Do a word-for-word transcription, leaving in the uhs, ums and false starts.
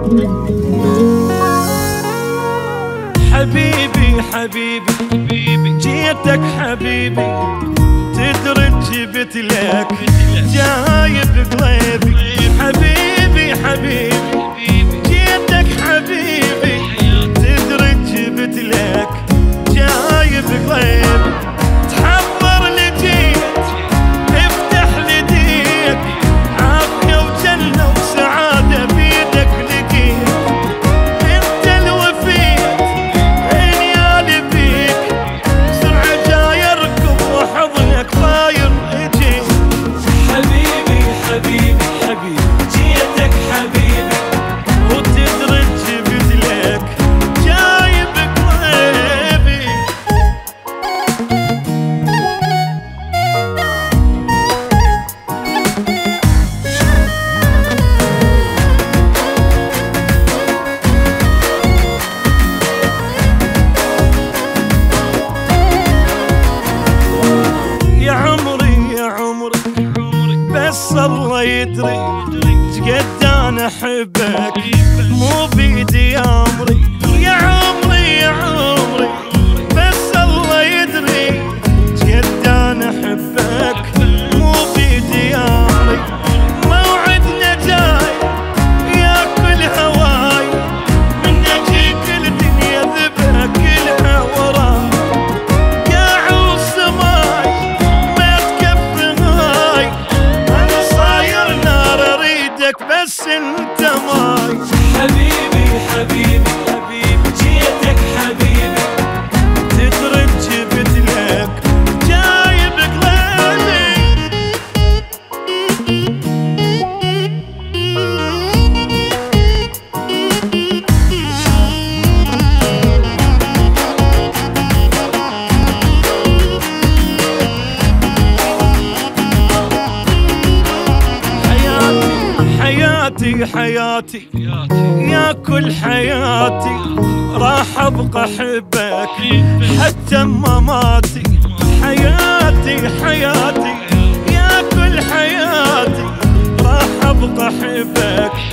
حبيبي حبيبي حبيبي جيتك حبيبي، تدري جبت لك جايب قلبي. حبيبي حبيبي جيتك حبيبي، تدري جبت لك جايب قلبي. تحضر لجيت افتح لديك، عافية وجنة وسعادة بيدك لقيت. انت الوفيت عيني بيك، بسرعة جاي اركض وحضنك طاير اجيك. حبيبي حبيبي حبيبي جيتك حبيبي، وتدري جبت لك جايب قلبي. يا عمري يا عمري بس الله يدري قد انا احبك، مو بيدي امري. يا عمري يا عمري بس الله يدري قد انا احبك، مو بيدي امري. موعدنا جاي ياكل هواي، من اجيك الدنيا ذبها كلها وراي. قاع وسماي ما تكفي هاي، انا صاير نار اريدك بس انت ماي. حبيبي حبيبي حبيبي جيتك حبيبي، تدري جبت لك جايب قلبي. حياتي حياتي يا كل حياتي، راح ابقى احبك حتى مماتي. حياتي حياتي يا كل حياتي، راح ابقى احبك